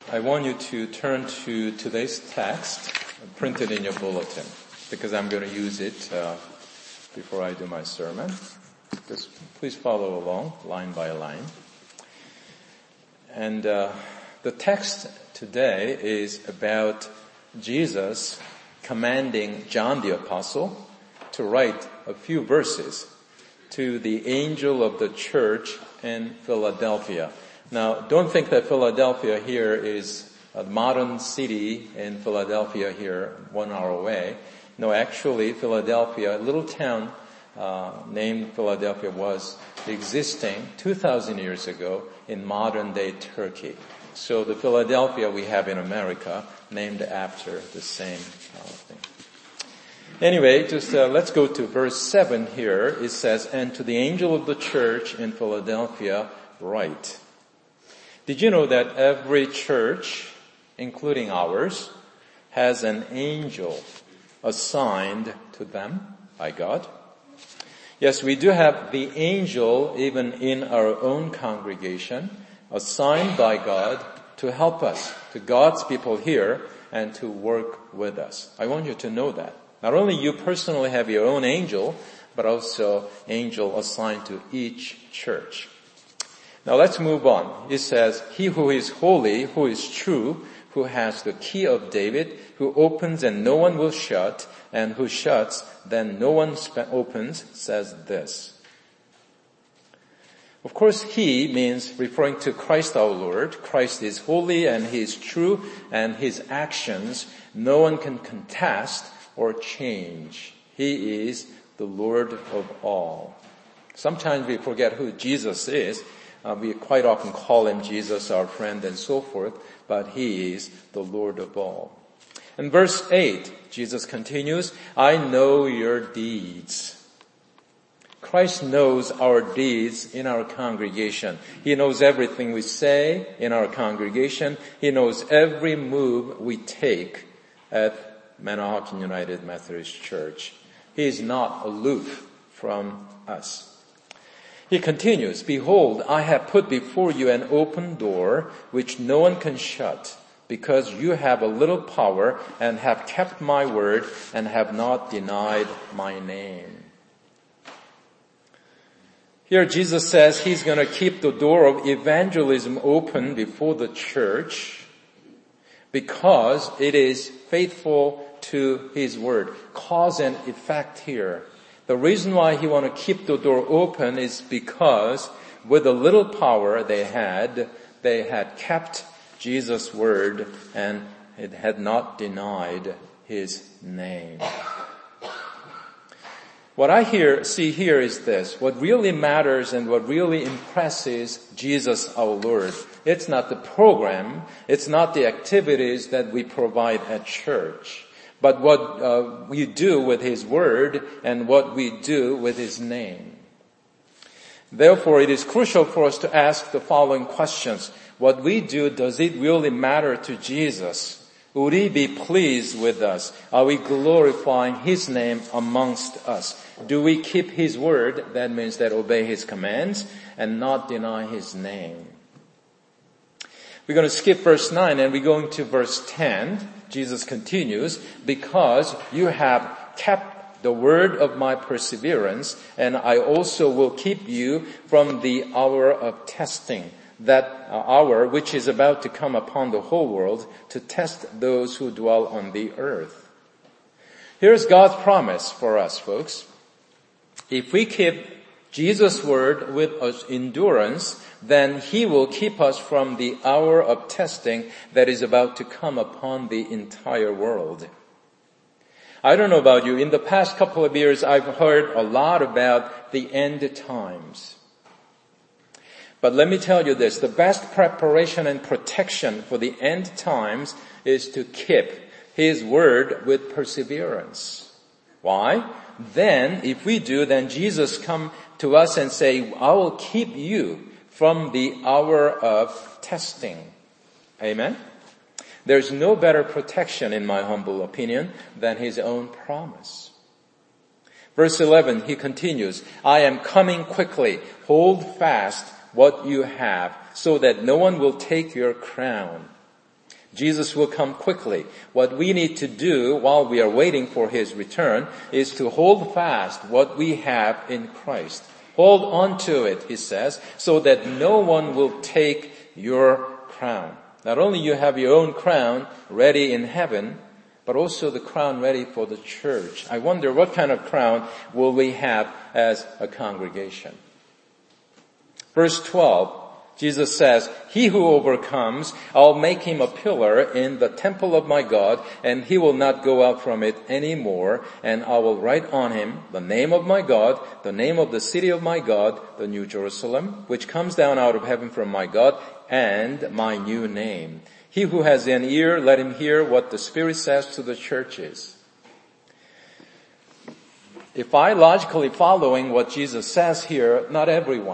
I want you to turn to today's text printed in your bulletin because I'm going to use it before I do my sermon. Just please follow along line by line. And the text today is about Jesus commanding John the Apostle to write a few verses to the angel of the church in Philadelphia. Now, don't think that Philadelphia here is a modern city in Philadelphia here, 1 hour away. No, actually, Philadelphia, a little town named Philadelphia, was existing 2,000 years ago in modern-day Turkey. So the Philadelphia we have in America, named after the same thing. Anyway, let's go to verse 7 here. It says, "And to the angel of the church in Philadelphia write." Did you know that every church, including ours, has an angel assigned to them by God? Yes, we do have the angel even in our own congregation, assigned by God to help us, to God's people here, and to work with us. I want you to know that. Not only you personally have your own angel, but also angel assigned to each church. Now let's move on. It says, "He who is holy, who is true, who has the key of David, who opens and no one will shut, and who shuts, then no one opens, says this." Of course, he means referring to Christ our Lord. Christ is holy and he is true, and his actions no one can contest or change. He is the Lord of all. Sometimes we forget who Jesus is. We quite often call him Jesus, our friend, and so forth, but he is the Lord of all. In verse 8, Jesus continues, "I know your deeds." Christ knows our deeds in our congregation. He knows everything we say in our congregation. He knows every move we take at Manahawkin United Methodist Church. He is not aloof from us. He continues, "Behold, I have put before you an open door which no one can shut, because you have a little power and have kept my word and have not denied my name." Here Jesus says he's going to keep the door of evangelism open before the church because it is faithful to his word. Cause and effect here. The reason why he want to keep the door open is because with the little power they had kept Jesus' word and it had not denied his name. What I see here is this. What really matters and what really impresses Jesus our Lord, it's not the program, it's not the activities that we provide at church, but what we do with his word and what we do with his name. Therefore, it is crucial for us to ask the following questions. What we do, does it really matter to Jesus? Would he be pleased with us? Are we glorifying his name amongst us? Do we keep his word? That means that obey his commands and not deny his name. We're going to skip verse 9 and we're going to verse 10. Jesus continues, "Because you have kept the word of my perseverance, and I also will keep you from the hour of testing, that hour which is about to come upon the whole world to test those who dwell on the earth." Here's God's promise for us, folks. If we keep Jesus' word with endurance, then he will keep us from the hour of testing that is about to come upon the entire world. I don't know about you, in the past couple of years I've heard a lot about the end times. But let me tell you this, the best preparation and protection for the end times is to keep his word with perseverance. Why? Then, if we do, then Jesus come to us and say, "I will keep you from the hour of testing." Amen? There's no better protection, in my humble opinion, than his own promise. Verse 11, he continues, "I am coming quickly. Hold fast what you have, so that no one will take your crown." Jesus will come quickly. What we need to do while we are waiting for His return is to hold fast what we have in Christ. Hold on to it, He says, so that no one will take your crown. Not only you have your own crown ready in heaven, but also the crown ready for the church. I wonder what kind of crown will we have as a congregation. Verse 12. Jesus says, "He who overcomes, I'll make him a pillar in the temple of my God, and he will not go out from it anymore. And I will write on him the name of my God, the name of the city of my God, the New Jerusalem, which comes down out of heaven from my God, and my new name. He who has an ear, let him hear what the Spirit says to the churches." If I logically following what Jesus says here, not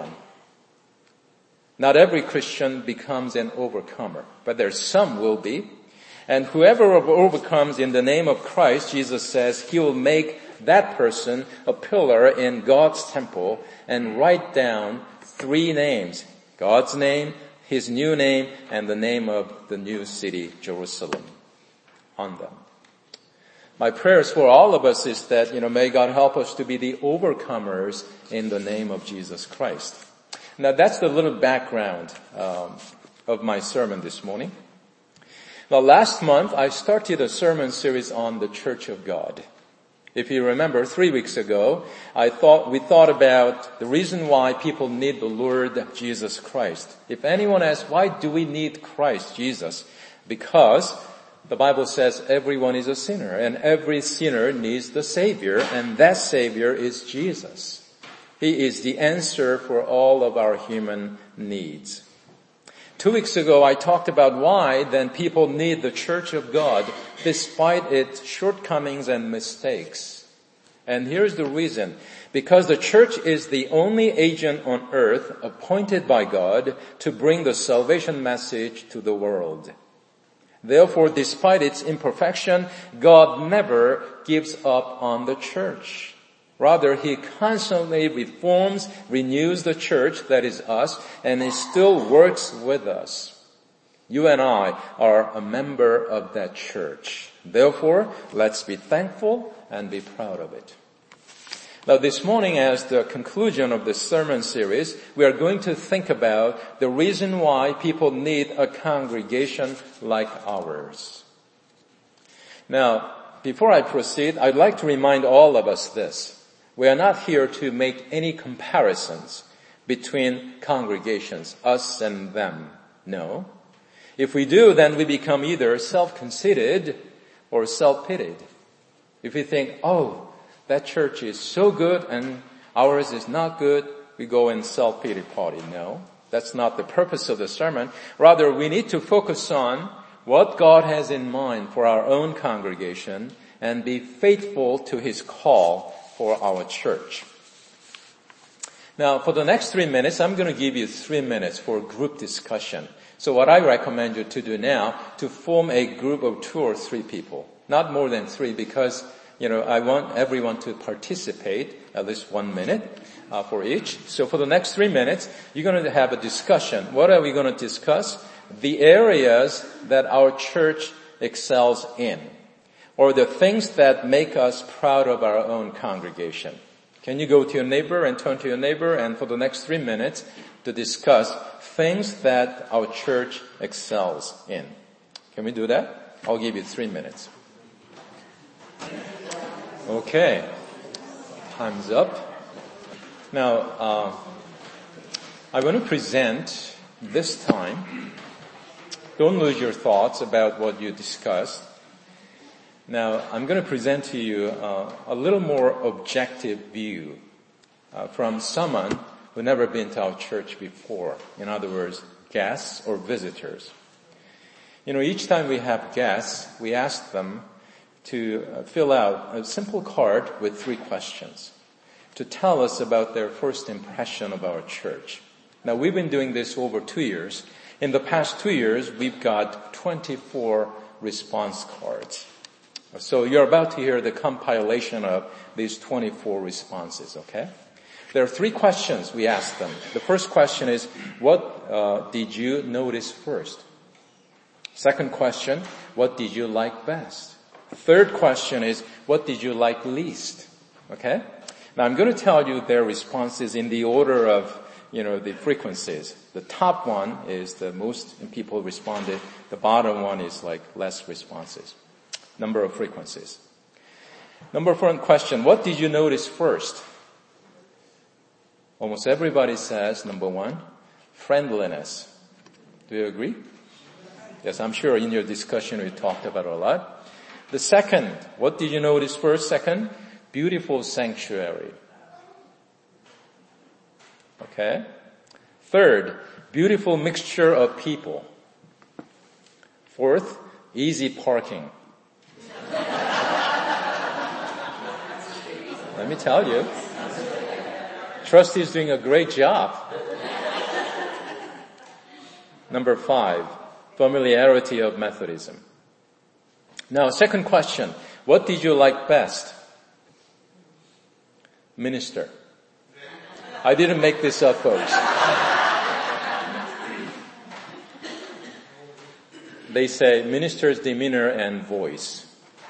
every Christian becomes an overcomer, but there's some will be. And whoever overcomes in the name of Christ, Jesus says, He will make that person a pillar in God's temple and write down 3 names. God's name, His new name, and the name of the new city, Jerusalem, on them. My prayers for all of us is that, may God help us to be the overcomers in the name of Jesus Christ. Now that's the little background of my sermon this morning. Now last month I started a sermon series on the Church of God. If you remember, 3 weeks ago, we thought about the reason why people need the Lord Jesus Christ. If anyone asks, why do we need Christ Jesus? Because the Bible says everyone is a sinner, and every sinner needs the Savior, and that Savior is Jesus. He is the answer for all of our human needs. 2 weeks ago, I talked about why then people need the Church of God despite its shortcomings and mistakes. And here's the reason. Because the church is the only agent on earth appointed by God to bring the salvation message to the world. Therefore, despite its imperfection, God never gives up on the church. Rather, He constantly reforms, renews the church, that is us, and He still works with us. You and I are a member of that church. Therefore, let's be thankful and be proud of it. Now this morning, as the conclusion of this sermon series, we are going to think about the reason why people need a congregation like ours. Now, before I proceed, I'd like to remind all of us this. We are not here to make any comparisons between congregations, us and them. No. If we do, then we become either self-conceited or self-pitied. If we think, that church is so good and ours is not good, we go in self-pity party. No, that's not the purpose of the sermon. Rather, we need to focus on what God has in mind for our own congregation and be faithful to His call for our church. Now, for the next 3 minutes, I'm going to give you 3 minutes for group discussion. So what I recommend you to do now, to form a group of 2 or 3 people. Not more than 3 because, I want everyone to participate at least 1 minute for each. So for the next 3 minutes, you're going to have a discussion. What are we going to discuss? The areas that our church excels in, or the things that make us proud of our own congregation. Can you go to your neighbor and turn to your neighbor and for the next 3 minutes to discuss things that our church excels in? Can we do that? I'll give you 3 minutes. Okay. Time's up. Now, I want to present this time. Don't lose your thoughts about what you discussed. Now, I'm going to present to you a little more objective view from someone who never been to our church before. In other words, guests or visitors. Each time we have guests, we ask them to fill out a simple card with 3 questions to tell us about their first impression of our church. Now, we've been doing this over 2 years. In the past 2 years, we've got 24 response cards. So you're about to hear the compilation of these 24 responses, okay? There are 3 questions we ask them. The first question is, what did you notice first? Second question, what did you like best? Third question is, what did you like least? Okay? Now I'm going to tell you their responses in the order of, the frequencies. The top one is the most people responded. The bottom one is like less responses. Number of frequencies. Number 4 question, what did you notice first? Almost everybody says, number 1, friendliness. Do you agree? Yes, I'm sure in your discussion we talked about it a lot. The second, what did you notice first? Second, beautiful sanctuary. Okay. Third, beautiful mixture of people. Fourth, easy parking. Let me tell you, Trustee is doing a great job. Number 5, familiarity of Methodism. Now, second question, what did you like best? Minister. I didn't make this up, folks. They say minister's demeanor and voice.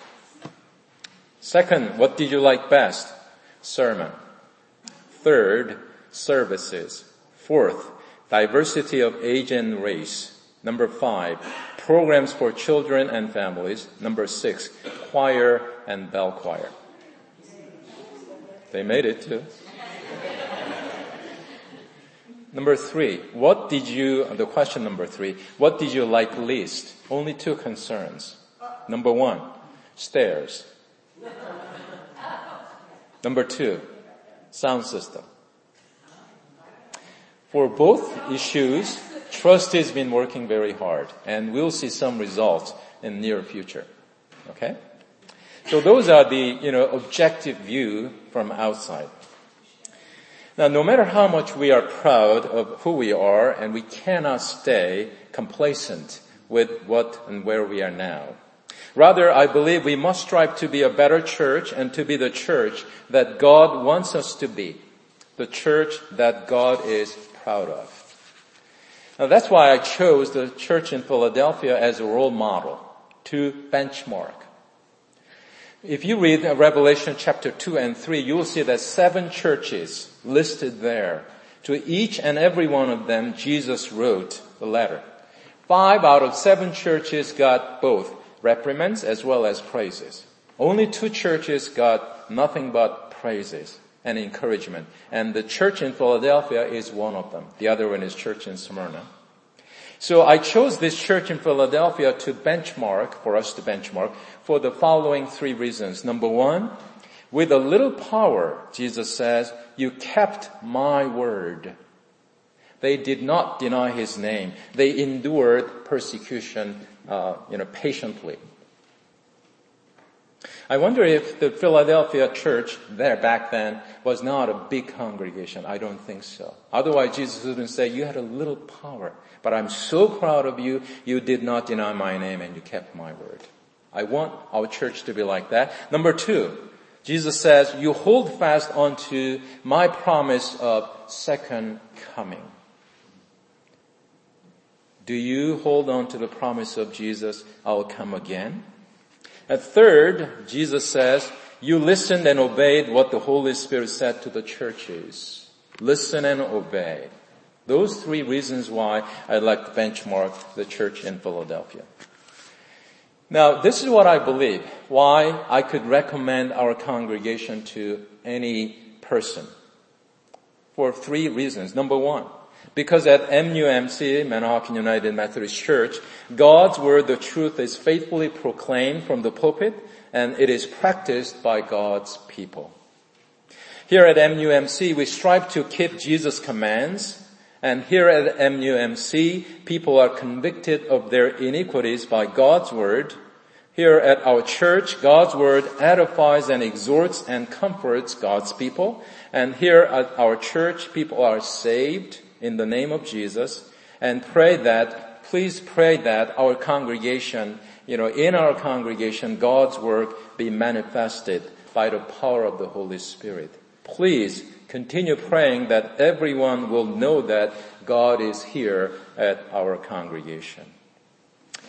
Second, what did you like best? Sermon. Third, services. Fourth, diversity of age and race. Number 5, programs for children and families. Number 6, choir and bell choir. They made it too. Number 3, the question number 3, what did you like least? Only 2 concerns. Number 1, stairs. Number 2, sound system. For both issues, Trustee has been working very hard, and we'll see some results in the near future. Okay? So those are the, objective view from outside. Now, no matter how much we are proud of who we are, and we cannot stay complacent with what and where we are now. Rather, I believe we must strive to be a better church and to be the church that God wants us to be. The church that God is proud of. Now, that's why I chose the church in Philadelphia as a role model to benchmark. If you read Revelation chapter 2 and 3, you will see that 7 churches listed there. To each and every one of them, Jesus wrote the letter. 5 out of 7 churches got both reprimands as well as praises. Only 2 churches got nothing but praises and encouragement. And the church in Philadelphia is one of them. The other one is church in Smyrna. So I chose this church in Philadelphia for us to benchmark for the following 3 reasons. Number 1, with a little power, Jesus says, you kept my word. They did not deny his name. They endured persecution, patiently. I wonder if the Philadelphia church there back then was not a big congregation. I don't think so. Otherwise, Jesus wouldn't say, you had a little power, but I'm so proud of you, you did not deny my name and you kept my word. I want our church to be like that. Number 2, Jesus says, you hold fast onto my promise of second coming. Do you hold on to the promise of Jesus, I'll come again? And third, Jesus says, you listened and obeyed what the Holy Spirit said to the churches. Listen and obey. Those 3 reasons why I'd like to benchmark the church in Philadelphia. Now, this is what I believe, why I could recommend our congregation to any person. For 3 reasons. Number 1, because at MUMC, Manahawkin United Methodist Church, God's word, the truth, is faithfully proclaimed from the pulpit, and it is practiced by God's people. Here at MUMC, we strive to keep Jesus' commands, and here at MUMC, people are convicted of their iniquities by God's word. Here at our church, God's word edifies and exhorts and comforts God's people. And here at our church, people are saved in the name of Jesus, and please pray that our congregation, in our congregation, God's work be manifested by the power of the Holy Spirit. Please continue praying that everyone will know that God is here at our congregation.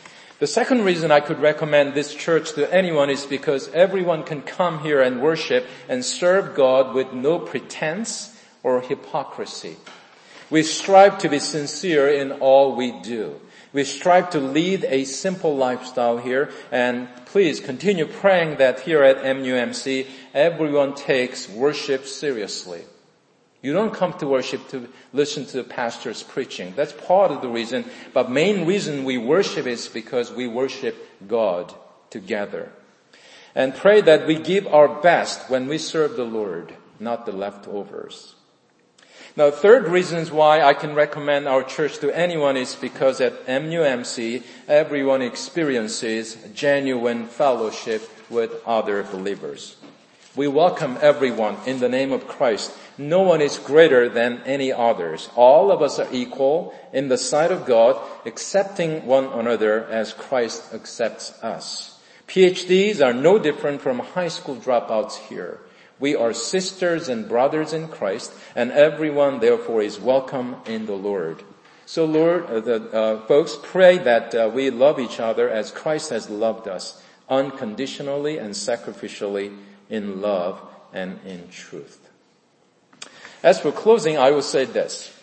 The second reason I could recommend this church to anyone is because everyone can come here and worship and serve God with no pretense or hypocrisy. We strive to be sincere in all we do. We strive to lead a simple lifestyle here, and please continue praying that here at MUMC, everyone takes worship seriously. You don't come to worship to listen to the pastor's preaching. That's part of the reason, but main reason we worship is because we worship God together. And pray that we give our best when we serve the Lord, not the leftovers. Now, third reasons why I can recommend our church to anyone is because at MUMC, everyone experiences genuine fellowship with other believers. We welcome everyone in the name of Christ. No one is greater than any others. All of us are equal in the sight of God, accepting one another as Christ accepts us. PhDs are no different from high school dropouts here. We are sisters and brothers in Christ, and everyone therefore is welcome in the Lord. So Lord, folks, pray that we love each other as Christ has loved us, unconditionally and sacrificially, in love and in truth. As for closing, I will say this.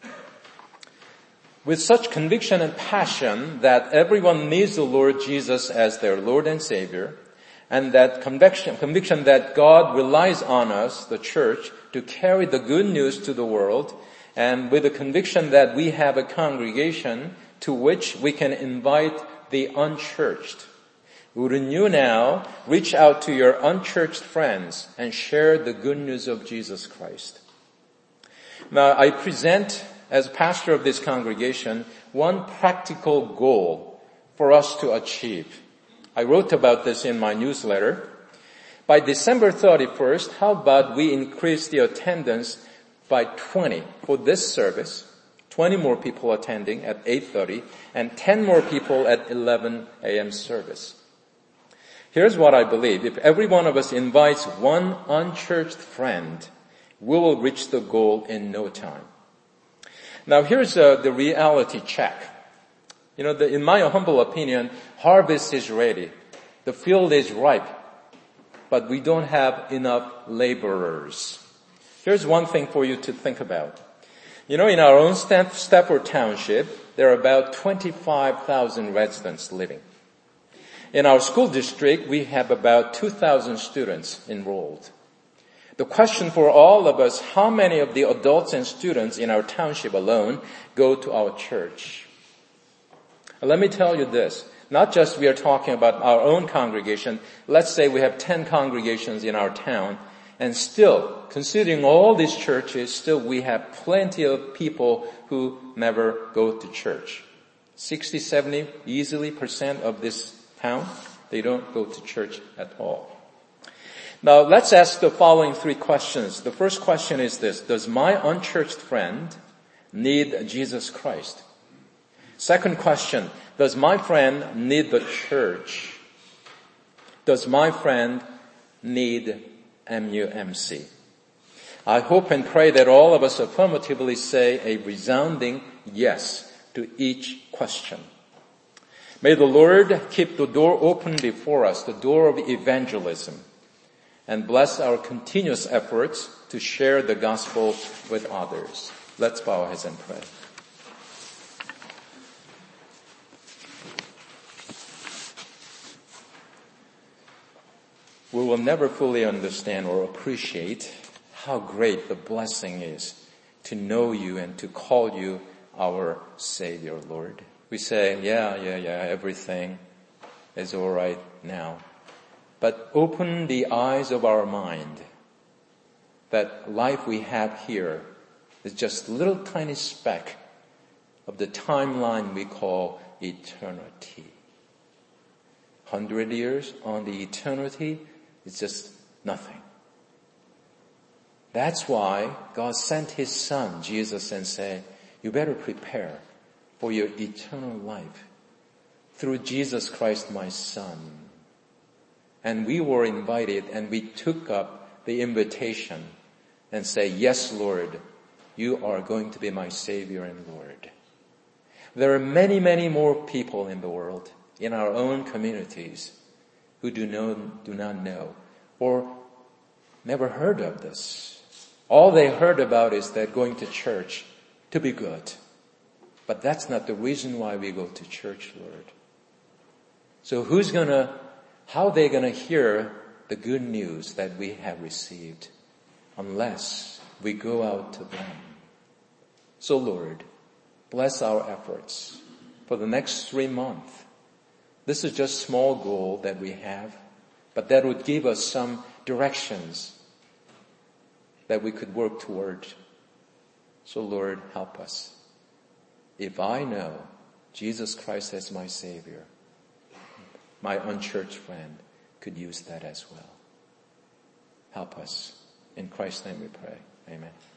With such conviction and passion that everyone needs the Lord Jesus as their Lord and Savior, and that conviction that God relies on us, the church, to carry the good news to the world, and with the conviction that we have a congregation to which we can invite the unchurched, wouldn't you now reach out to your unchurched friends and share the good news of Jesus Christ? Now, I present, as pastor of this congregation, one practical goal for us to achieve. I wrote about this in my newsletter. By December 31st, how about we increase the attendance by 20 for this service, 20 more people attending at 8:30, and 10 more people at 11 a.m. service. Here's what I believe. If every one of us invites one unchurched friend, we will reach the goal in no time. Now here's the reality check. In my humble opinion, harvest is ready. The field is ripe, but we don't have enough laborers. Here's one thing for you to think about. In our own Stafford Township, there are about 25,000 residents living. In our school district, we have about 2,000 students enrolled. The question for all of us, how many of the adults and students in our township alone go to our church? Let me tell you this, not just we are talking about our own congregation. Let's say we have 10 congregations in our town, and still, considering all these churches, still we have plenty of people who never go to church. 60, 70, easily % of this town, they don't go to church at all. Now let's ask the following 3 questions. The first question is this: does my unchurched friend need Jesus Christ? Second question, does my friend need the church? Does my friend need MUMC? I hope and pray that all of us affirmatively say a resounding yes to each question. May the Lord keep the door open before us, the door of evangelism, and bless our continuous efforts to share the gospel with others. Let's bow our heads and pray. We will never fully understand or appreciate how great the blessing is to know you and to call you our Savior, Lord. We say, yeah, everything is all right now. But open the eyes of our mind that life we have here is just a little tiny speck of the timeline we call eternity. 100 years on the eternity is just nothing. That's why God sent His Son, Jesus, and said, you better prepare for your eternal life through Jesus Christ, my Son. And we were invited, and we took up the invitation and say, yes, Lord, you are going to be my Savior and Lord. There are many, many more people in the world. in our own communities who do not know or never heard of this. All they heard about is that going to church to be good. But that's not the reason why we go to church, Lord. So how are they gonna hear the good news that we have received unless we go out to them? So Lord, bless our efforts for the next 3 months. This is just a small goal that we have, but that would give us some directions that we could work toward. So Lord, help us. If I know Jesus Christ as my Savior, my unchurched friend could use that as well. Help us. In Christ's name we pray. Amen.